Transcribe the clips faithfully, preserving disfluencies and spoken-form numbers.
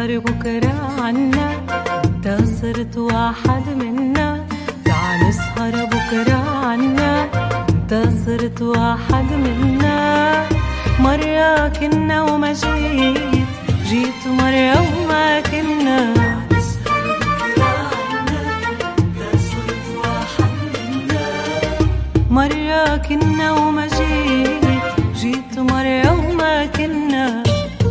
نسهر بكرة عنا، انت صرت واحد منا. تعال نسهر بكرة عنا، انت صرت واحد منا. مرة كنا وما جيت، جيت مرة وما كنا. نسهر بكرة عنا، انت صرت واحد منا. مرة كنا وما جيت، جيت مرة وما كنا.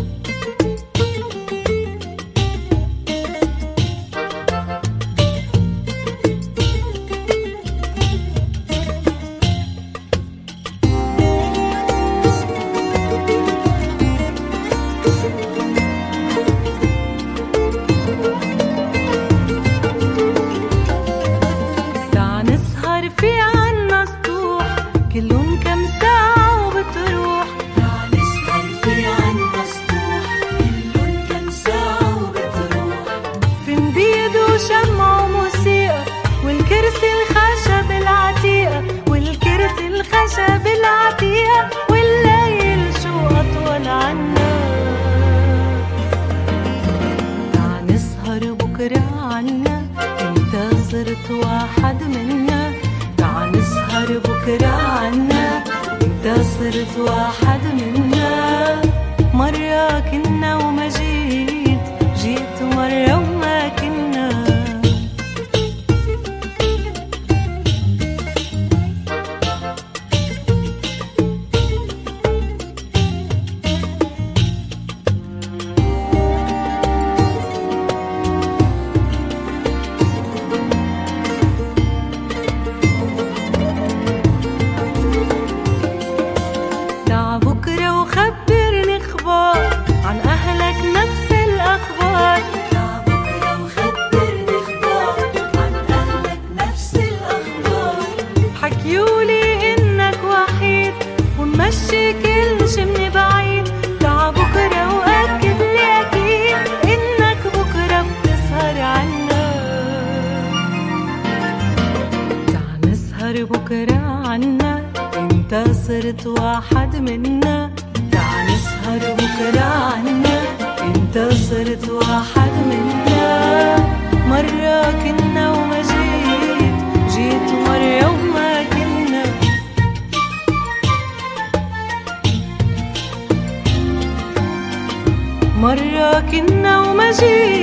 في عنا سطوح كلن كم ساعة وبتروح. تعال نسهر في عنا سطوح كلن كم ساعة وبتروح. في نبيد وشمع وموسيقى والكرسي الخشب العتيقة، والكرسي الخشب العتيقة. والليل شو أطول عنا. تعال نسهر بكرة عنا، انت صرت واحد منا. تعال نسهر بكرة عنا، انت صرت واحد منا. مرة كنا وما جيت، جيت مرة وما كنا. بكرة وخبرني اخبار عن اهلك نفس الاخبار. تعال بكرة وخبرني اخبار عن اهلك نفس الاخبار. حكيولي انك وحيد ومشي كل شي من بعيد. تعال بكرة واكد لي اكيد انك بكرة بتسهر عنا. تعال نسهر بكرة عنا، انت صرت واحد منا. تعال نسهر بكرة عنا، انت صرت واحد منا. مرة كنا وما جيت، جيت مرة وما كنا. مرة كنا وما جيت.